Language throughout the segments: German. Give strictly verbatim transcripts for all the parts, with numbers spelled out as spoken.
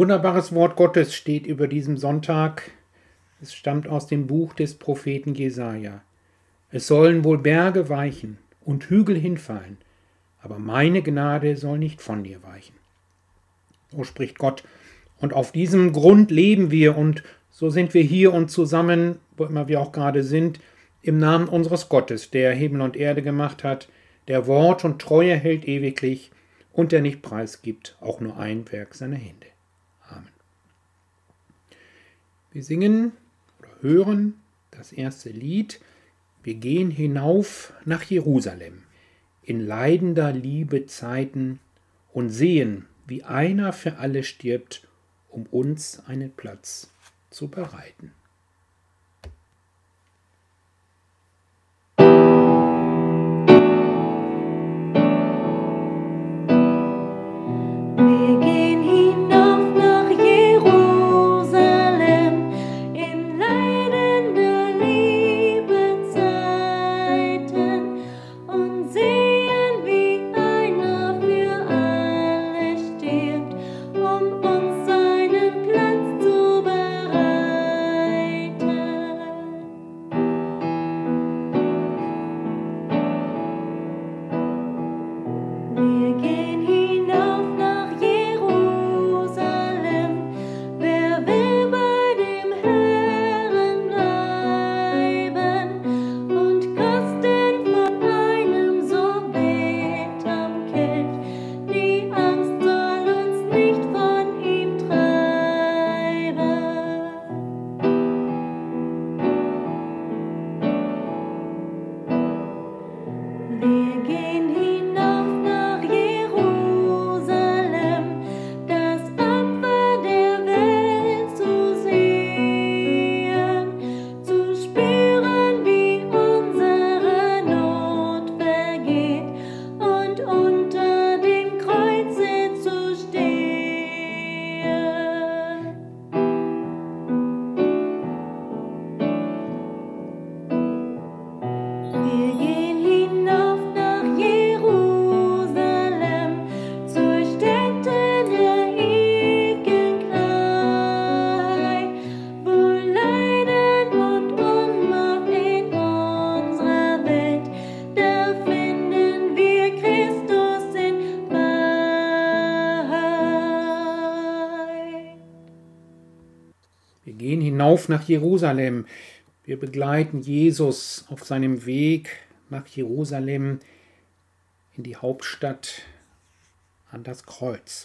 Wunderbares Wort Gottes steht über diesem Sonntag. Es stammt aus dem Buch des Propheten Jesaja. Es sollen wohl Berge weichen und Hügel hinfallen, aber meine Gnade soll nicht von dir weichen. So spricht Gott. Und auf diesem Grund leben wir und so sind wir hier und zusammen, wo immer wir auch gerade sind, im Namen unseres Gottes, der Himmel und Erde gemacht hat, der Wort und Treue hält ewiglich und der nicht preisgibt, auch nur ein Werk seiner Hände. Amen. Wir singen oder hören das erste Lied. Wir gehen hinauf nach Jerusalem in leidender Liebe Zeiten und sehen, wie einer für alle stirbt, um uns einen Platz zu bereiten. Wir gehen hinauf nach Jerusalem. Wir begleiten Jesus auf seinem Weg nach Jerusalem in die Hauptstadt an das Kreuz.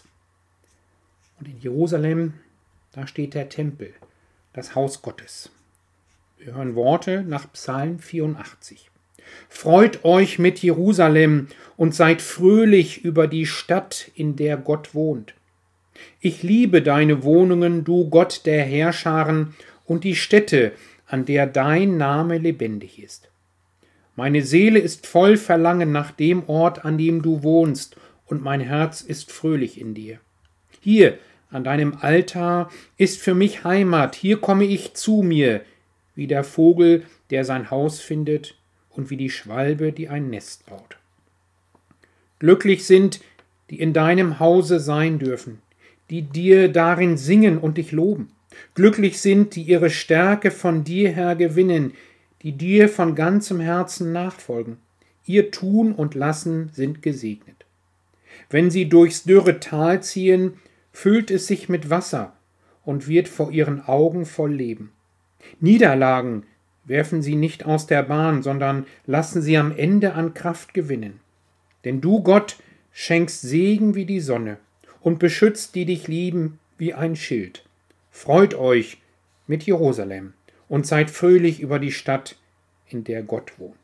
Und in Jerusalem, da steht der Tempel, das Haus Gottes. Wir hören Worte nach Psalm vierundachtzig. Freut euch mit Jerusalem und seid fröhlich über die Stadt, in der Gott wohnt. Ich liebe deine Wohnungen, du Gott der Heerscharen, und die Stätte, an der dein Name lebendig ist. Meine Seele ist voll Verlangen nach dem Ort, an dem du wohnst, und mein Herz ist fröhlich in dir. Hier, an deinem Altar, ist für mich Heimat, hier komme ich zu mir, wie der Vogel, der sein Haus findet, und wie die Schwalbe, die ein Nest baut. Glücklich sind, die in deinem Hause sein dürfen, die dir darin singen und dich loben. Glücklich sind, die ihre Stärke von dir her gewinnen, die dir von ganzem Herzen nachfolgen. Ihr Tun und Lassen sind gesegnet. Wenn sie durchs dürre Tal ziehen, füllt es sich mit Wasser und wird vor ihren Augen voll Leben. Niederlagen werfen sie nicht aus der Bahn, sondern lassen sie am Ende an Kraft gewinnen. Denn du, Gott, schenkst Segen wie die Sonne und beschützt, die dich lieben, wie ein Schild. Freut euch mit Jerusalem und seid fröhlich über die Stadt, in der Gott wohnt.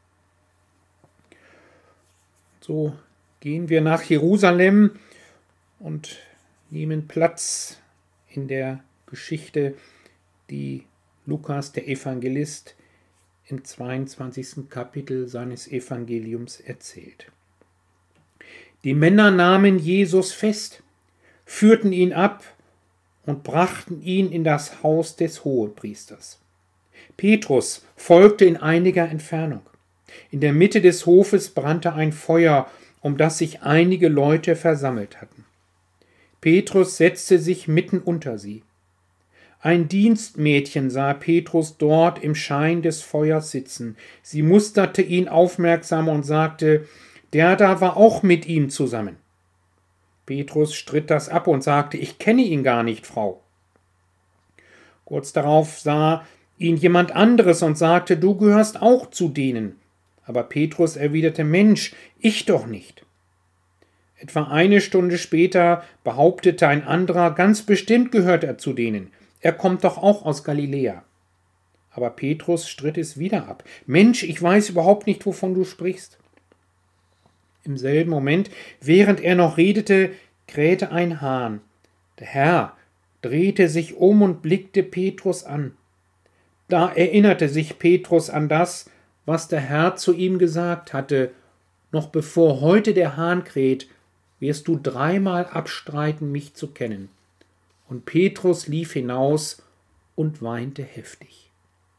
So gehen wir nach Jerusalem und nehmen Platz in der Geschichte, die Lukas, der Evangelist, im zweiundzwanzigsten Kapitel seines Evangeliums erzählt. Die Männer nahmen Jesus fest, führten ihn ab und brachten ihn in das Haus des Hohenpriesters. Petrus folgte in einiger Entfernung. In der Mitte des Hofes brannte ein Feuer, um das sich einige Leute versammelt hatten. Petrus setzte sich mitten unter sie. Ein Dienstmädchen sah Petrus dort im Schein des Feuers sitzen. Sie musterte ihn aufmerksam und sagte, der da war auch mit ihm zusammen. Petrus stritt das ab und sagte, ich kenne ihn gar nicht, Frau. Kurz darauf sah ihn jemand anderes und sagte, du gehörst auch zu denen. Aber Petrus erwiderte, Mensch, ich doch nicht. Etwa eine Stunde später behauptete ein anderer, ganz bestimmt gehört er zu denen. Er kommt doch auch aus Galiläa. Aber Petrus stritt es wieder ab. Mensch, ich weiß überhaupt nicht, wovon du sprichst. Im selben Moment, während er noch redete, krähte ein Hahn. Der Herr drehte sich um und blickte Petrus an. Da erinnerte sich Petrus an das, was der Herr zu ihm gesagt hatte. Noch bevor heute der Hahn kräht, wirst du dreimal abstreiten, mich zu kennen. Und Petrus lief hinaus und weinte heftig.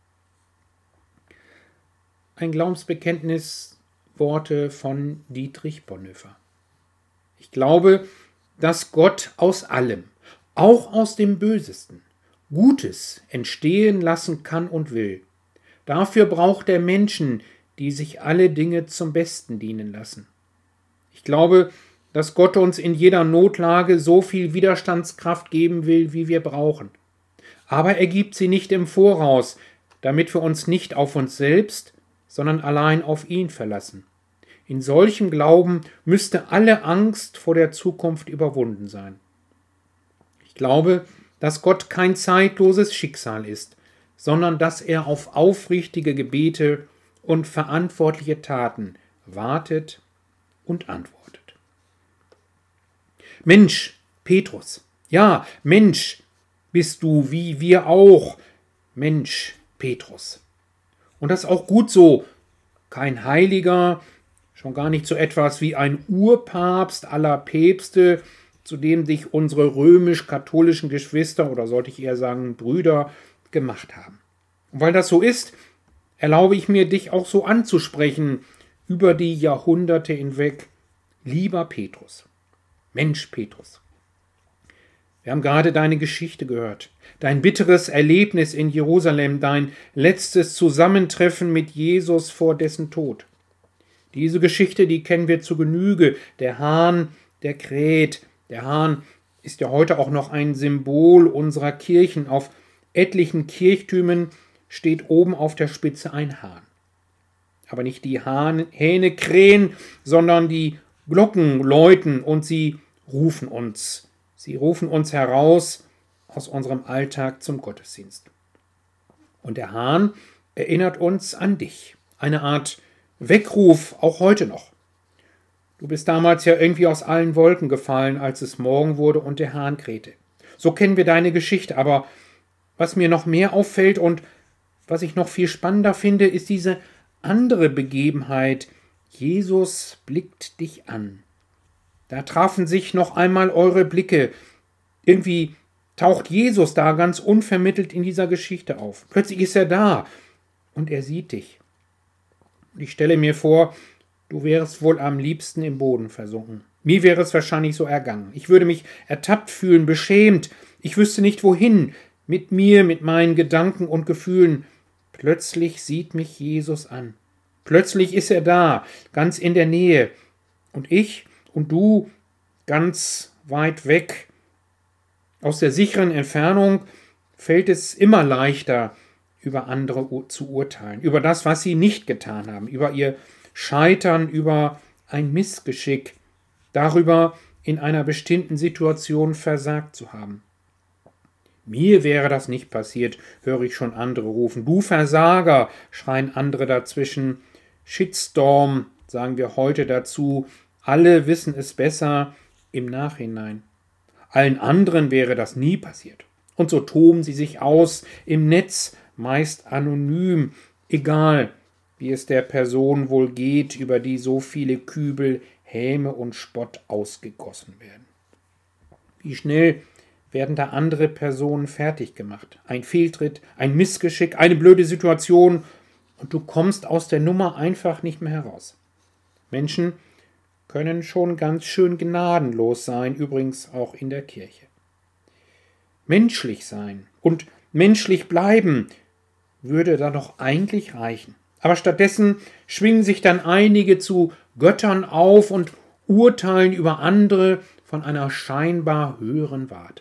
Ein Glaubensbekenntnis, Worte von Dietrich Bonhoeffer. Ich glaube, dass Gott aus allem, auch aus dem Bösesten, Gutes entstehen lassen kann und will. Dafür braucht er Menschen, die sich alle Dinge zum Besten dienen lassen. Ich glaube, dass Gott uns in jeder Notlage so viel Widerstandskraft geben will, wie wir brauchen. Aber er gibt sie nicht im Voraus, damit wir uns nicht auf uns selbst, sondern allein auf ihn verlassen. In solchem Glauben müsste alle Angst vor der Zukunft überwunden sein. Ich glaube, dass Gott kein zeitloses Schicksal ist, sondern dass er auf aufrichtige Gebete und verantwortliche Taten wartet und antwortet. Mensch, Petrus, ja, Mensch, bist du wie wir auch, Mensch, Petrus. Und das ist auch gut so, kein Heiliger, schon gar nicht so etwas wie ein Urpapst aller Päpste, zu dem sich unsere römisch-katholischen Geschwister, oder sollte ich eher sagen Brüder, gemacht haben. Und weil das so ist, erlaube ich mir, dich auch so anzusprechen, über die Jahrhunderte hinweg, lieber Petrus. Mensch, Petrus. Wir haben gerade deine Geschichte gehört, dein bitteres Erlebnis in Jerusalem, dein letztes Zusammentreffen mit Jesus vor dessen Tod. Diese Geschichte, die kennen wir zu Genüge. Der Hahn, der kräht. Der Hahn ist ja heute auch noch ein Symbol unserer Kirchen. Auf etlichen Kirchtürmen steht oben auf der Spitze ein Hahn. Aber nicht die Hahn, Hähne krähen, sondern die Glocken läuten und sie rufen uns. Sie rufen uns heraus aus unserem Alltag zum Gottesdienst. Und der Hahn erinnert uns an dich. Eine Art Weckruf, auch heute noch. Du bist damals ja irgendwie aus allen Wolken gefallen, als es Morgen wurde und der Hahn krähte. So kennen wir deine Geschichte, aber was mir noch mehr auffällt und was ich noch viel spannender finde, ist diese andere Begebenheit. Jesus blickt dich an. Da trafen sich noch einmal eure Blicke. Irgendwie taucht Jesus da ganz unvermittelt in dieser Geschichte auf. Plötzlich ist er da und er sieht dich. Und ich stelle mir vor, du wärst wohl am liebsten im Boden versunken. Mir wäre es wahrscheinlich so ergangen. Ich würde mich ertappt fühlen, beschämt. Ich wüsste nicht wohin. Mit mir, mit meinen Gedanken und Gefühlen. Plötzlich sieht mich Jesus an. Plötzlich ist er da, ganz in der Nähe. Und ich und du ganz weit weg. Aus der sicheren Entfernung fällt es immer leichter, über andere zu urteilen. Über das, was sie nicht getan haben. Über ihr Scheitern, über ein Missgeschick. Darüber, in einer bestimmten Situation versagt zu haben. Mir wäre das nicht passiert, höre ich schon andere rufen. Du Versager, schreien andere dazwischen. Shitstorm, sagen wir heute dazu. Alle wissen es besser im Nachhinein. Allen anderen wäre das nie passiert. Und so toben sie sich aus im Netz, meist anonym, egal wie es der Person wohl geht, über die so viele Kübel, Häme und Spott ausgegossen werden. Wie schnell werden da andere Personen fertig gemacht. Ein Fehltritt, ein Missgeschick, eine blöde Situation und du kommst aus der Nummer einfach nicht mehr heraus. Menschen, können schon ganz schön gnadenlos sein, übrigens auch in der Kirche. Menschlich sein und menschlich bleiben würde da doch eigentlich reichen. Aber stattdessen schwingen sich dann einige zu Göttern auf und urteilen über andere von einer scheinbar höheren Warte.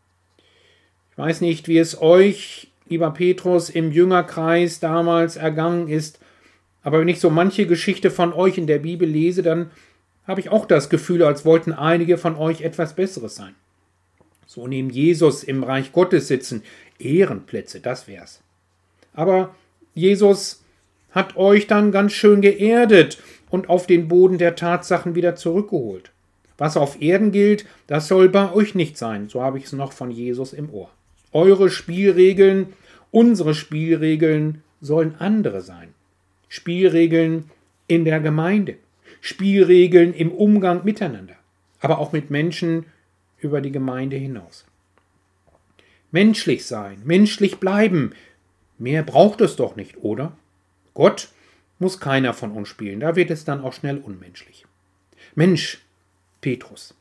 Ich weiß nicht, wie es euch, lieber Petrus, im Jüngerkreis damals ergangen ist, aber wenn ich so manche Geschichte von euch in der Bibel lese, dann habe ich auch das Gefühl, als wollten einige von euch etwas Besseres sein. So neben Jesus im Reich Gottes sitzen, Ehrenplätze, das wär's. Aber Jesus hat euch dann ganz schön geerdet und auf den Boden der Tatsachen wieder zurückgeholt. Was auf Erden gilt, das soll bei euch nicht sein, so habe ich es noch von Jesus im Ohr. Eure Spielregeln, unsere Spielregeln sollen andere sein. Spielregeln in der Gemeinde, Spielregeln im Umgang miteinander, aber auch mit Menschen über die Gemeinde hinaus. Menschlich sein, menschlich bleiben, mehr braucht es doch nicht, oder? Gott muss keiner von uns spielen, da wird es dann auch schnell unmenschlich. Mensch, Petrus,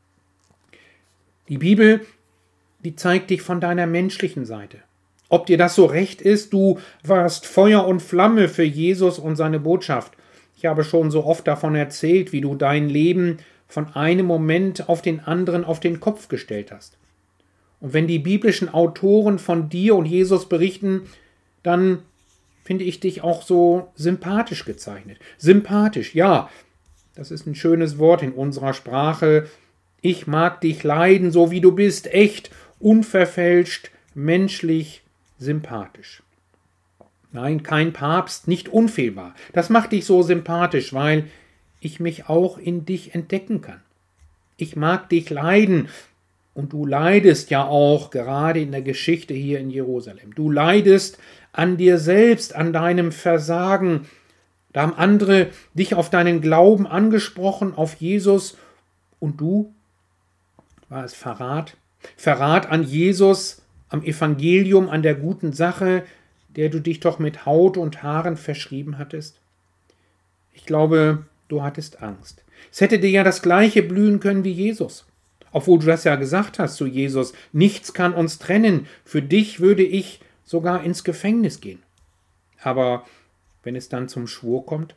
die Bibel, die zeigt dich von deiner menschlichen Seite. Ob dir das so recht ist, du warst Feuer und Flamme für Jesus und seine Botschaft. Ich habe schon so oft davon erzählt, wie du dein Leben von einem Moment auf den anderen auf den Kopf gestellt hast. Und wenn die biblischen Autoren von dir und Jesus berichten, dann finde ich dich auch so sympathisch gezeichnet. Sympathisch, ja, das ist ein schönes Wort in unserer Sprache. Ich mag dich leiden, so wie du bist, echt, unverfälscht, menschlich, sympathisch. Nein, kein Papst, nicht unfehlbar. Das macht dich so sympathisch, weil ich mich auch in dich entdecken kann. Ich mag dich leiden und du leidest ja auch gerade in der Geschichte hier in Jerusalem. Du leidest an dir selbst, an deinem Versagen. Da haben andere dich auf deinen Glauben angesprochen, auf Jesus, und du, war es Verrat? Verrat an Jesus, am Evangelium, an der guten Sache, der du dich doch mit Haut und Haaren verschrieben hattest? Ich glaube, du hattest Angst. Es hätte dir ja das Gleiche blühen können wie Jesus. Obwohl du das ja gesagt hast zu Jesus, nichts kann uns trennen, für dich würde ich sogar ins Gefängnis gehen. Aber wenn es dann zum Schwur kommt?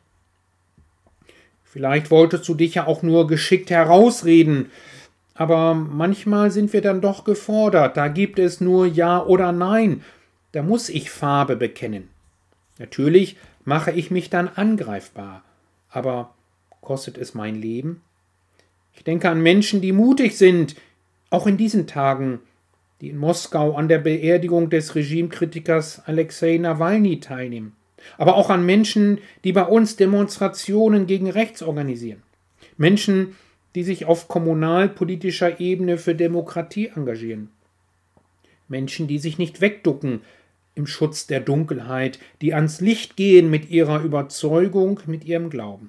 Vielleicht wolltest du dich ja auch nur geschickt herausreden, aber manchmal sind wir dann doch gefordert, da gibt es nur Ja oder Nein, da muss ich Farbe bekennen. Natürlich mache ich mich dann angreifbar, aber kostet es mein Leben? Ich denke an Menschen, die mutig sind, auch in diesen Tagen, die in Moskau an der Beerdigung des Regimekritikers Alexei Nawalny teilnehmen. Aber auch an Menschen, die bei uns Demonstrationen gegen rechts organisieren. Menschen, die sich auf kommunalpolitischer Ebene für Demokratie engagieren. Menschen, die sich nicht wegducken im Schutz der Dunkelheit, die ans Licht gehen mit ihrer Überzeugung, mit ihrem Glauben.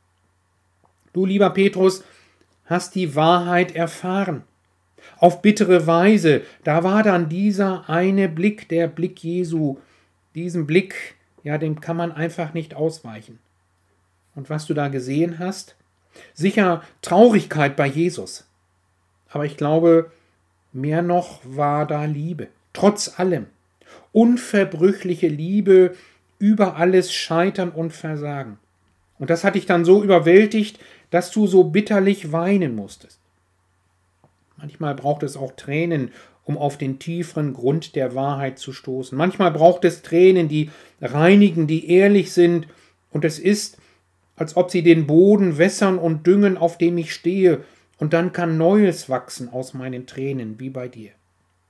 Du, lieber Petrus, hast die Wahrheit erfahren. Auf bittere Weise, da war dann dieser eine Blick, der Blick Jesu. Diesen Blick, ja, dem kann man einfach nicht ausweichen. Und was du da gesehen hast? Sicher Traurigkeit bei Jesus. Aber ich glaube, mehr noch war da Liebe. Trotz allem. Unverbrüchliche Liebe über alles Scheitern und Versagen. Und das hat dich dann so überwältigt, dass du so bitterlich weinen musstest. Manchmal braucht es auch Tränen, um auf den tieferen Grund der Wahrheit zu stoßen. Manchmal braucht es Tränen, die reinigen, die ehrlich sind. Und es ist, als ob sie den Boden wässern und düngen, auf dem ich stehe. Und dann kann Neues wachsen aus meinen Tränen, wie bei dir.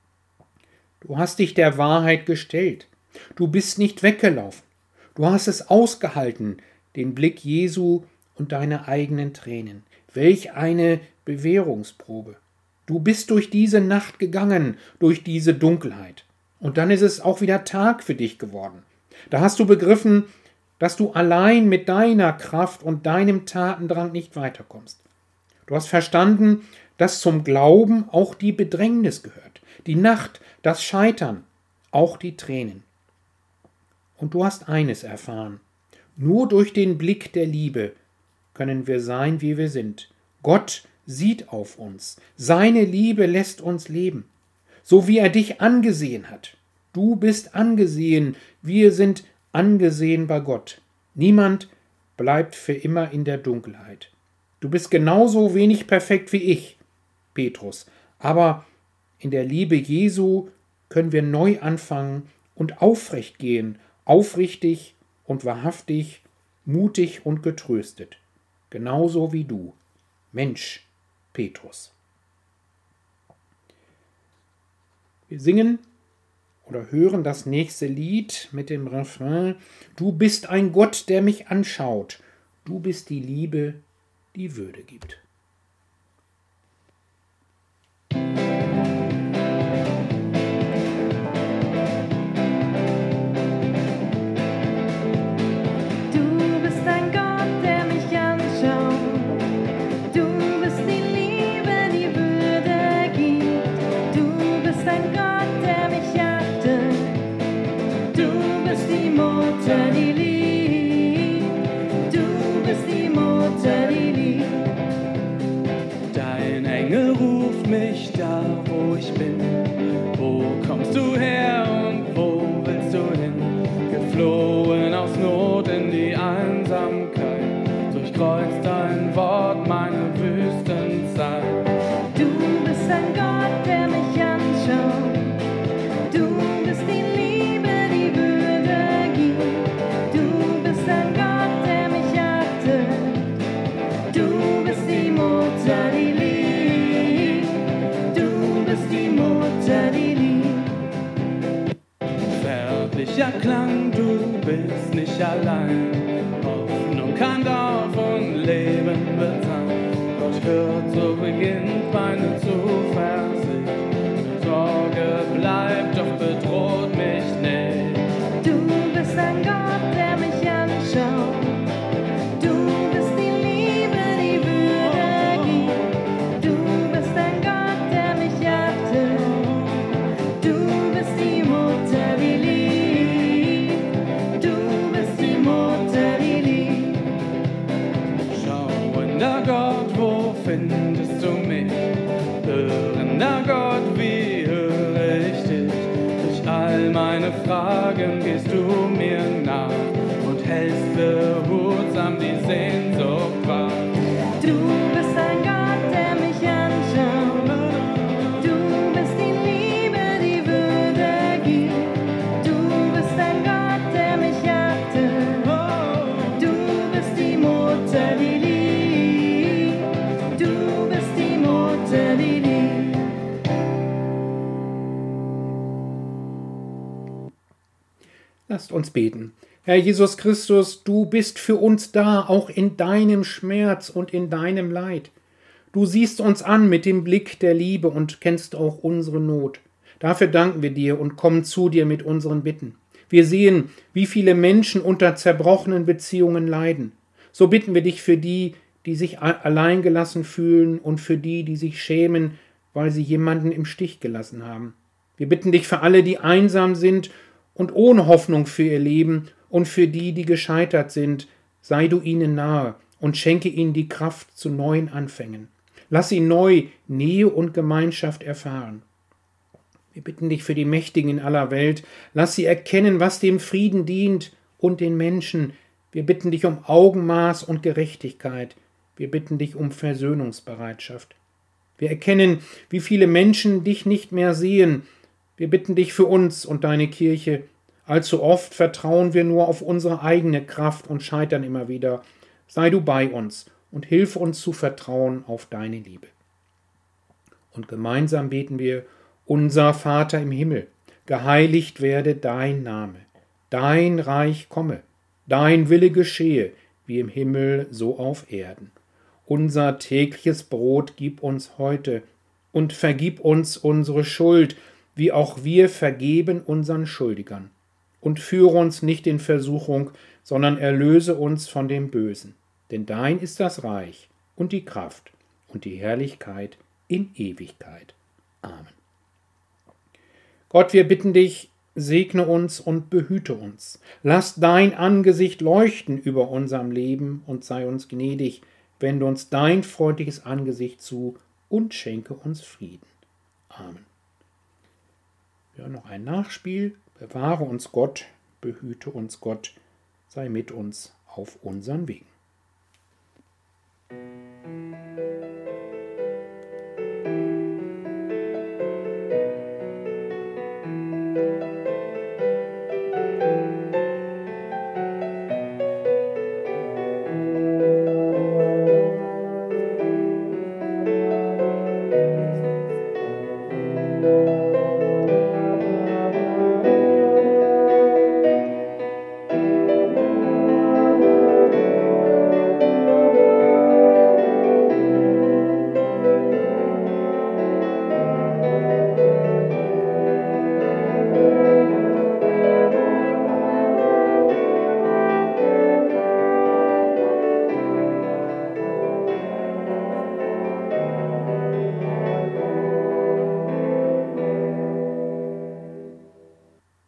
Du hast dich der Wahrheit gestellt. Du bist nicht weggelaufen. Du hast es ausgehalten, den Blick Jesu und deine eigenen Tränen. Welch eine Bewährungsprobe. Du bist durch diese Nacht gegangen, durch diese Dunkelheit. Und dann ist es auch wieder Tag für dich geworden. Da hast du begriffen, dass du allein mit deiner Kraft und deinem Tatendrang nicht weiterkommst. Du hast verstanden, dass zum Glauben auch die Bedrängnis gehört, die Nacht, das Scheitern, auch die Tränen. Und du hast eines erfahren: Nur durch den Blick der Liebe können wir sein, wie wir sind. Gott sieht auf uns. Seine Liebe lässt uns leben. So wie er dich angesehen hat. Du bist angesehen. Wir sind angesehen bei Gott. Niemand bleibt für immer in der Dunkelheit. Du bist genauso wenig perfekt wie ich, Petrus. Aber in der Liebe Jesu können wir neu anfangen und aufrecht gehen, aufrichtig und wahrhaftig, mutig und getröstet. Genauso wie du, Mensch, Petrus. Wir singen oder hören das nächste Lied mit dem Refrain: Du bist ein Gott, der mich anschaut. Du bist die Liebe, die Würde gibt. Mich da, wo ich bin. Wo kommst du her und wo willst du hin? Geflohen aus Not in die Einsamkeit, durchkreuzt dein Wort meine Wüstenzeit. Du bist ein Gott, der mich anschaut. Du bist die Liebe, die Würde gibt. Du bist ein Gott, der mich achtet. Du bist die Mutter, die liebt. Zärtlicher Klang, du bist nicht allein. Hoffnung kann Dorf und Leben wird sein. Gott hört, so beginnt meine Zuversicht. Sorge bleibt, doch bedroht mich nicht. Du bist ein Gott, der mich anschaut. Du bist die Liebe, die Würde gibt. Du bist ein Gott, der mich achtet. Du bist die Mutter, die liebt. Du bist die Mutter, die liebt. Schauender Gott, wo findest du mich? Hörender Gott, wie höre ich dich? Durch all meine Fragen gehst du mir nach und hältst behutsam die Sehnsucht wach. Du bist ein Gott, der mich anschaut. Du bist die Liebe, die Würde gibt. Du bist ein Gott, der mich achtet. Du bist die Mutter, die liebt. Du bist die Mutter, die liebt. Lasst uns beten. Herr Jesus Christus, du bist für uns da, auch in deinem Schmerz und in deinem Leid. Du siehst uns an mit dem Blick der Liebe und kennst auch unsere Not. Dafür danken wir dir und kommen zu dir mit unseren Bitten. Wir sehen, wie viele Menschen unter zerbrochenen Beziehungen leiden. So bitten wir dich für die, die sich alleingelassen fühlen und für die, die sich schämen, weil sie jemanden im Stich gelassen haben. Wir bitten dich für alle, die einsam sind und ohne Hoffnung für ihr Leben, und für die, die gescheitert sind, sei du ihnen nahe und schenke ihnen die Kraft zu neuen Anfängen. Lass sie neu Nähe und Gemeinschaft erfahren. Wir bitten dich für die Mächtigen in aller Welt, lass sie erkennen, was dem Frieden dient und den Menschen. Wir bitten dich um Augenmaß und Gerechtigkeit. Wir bitten dich um Versöhnungsbereitschaft. Wir erkennen, wie viele Menschen dich nicht mehr sehen. Wir bitten dich für uns und deine Kirche. Allzu oft vertrauen wir nur auf unsere eigene Kraft und scheitern immer wieder. Sei du bei uns und hilf uns zu vertrauen auf deine Liebe. Und gemeinsam beten wir: Unser Vater im Himmel, geheiligt werde dein Name. Dein Reich komme, dein Wille geschehe, wie im Himmel so auf Erden. Unser tägliches Brot gib uns heute und vergib uns unsere Schuld, wie auch wir vergeben unseren Schuldigern. Und führe uns nicht in Versuchung, sondern erlöse uns von dem Bösen. Denn dein ist das Reich und die Kraft und die Herrlichkeit in Ewigkeit. Amen. Gott, wir bitten dich segne uns und behüte uns. Lass dein Angesicht leuchten über unserem Leben und sei uns gnädig. Wende uns dein freundliches Angesicht zu und schenke uns Frieden. Amen. Ja, noch ein Nachspiel. Bewahre uns Gott, behüte uns Gott, sei mit uns auf unseren Wegen.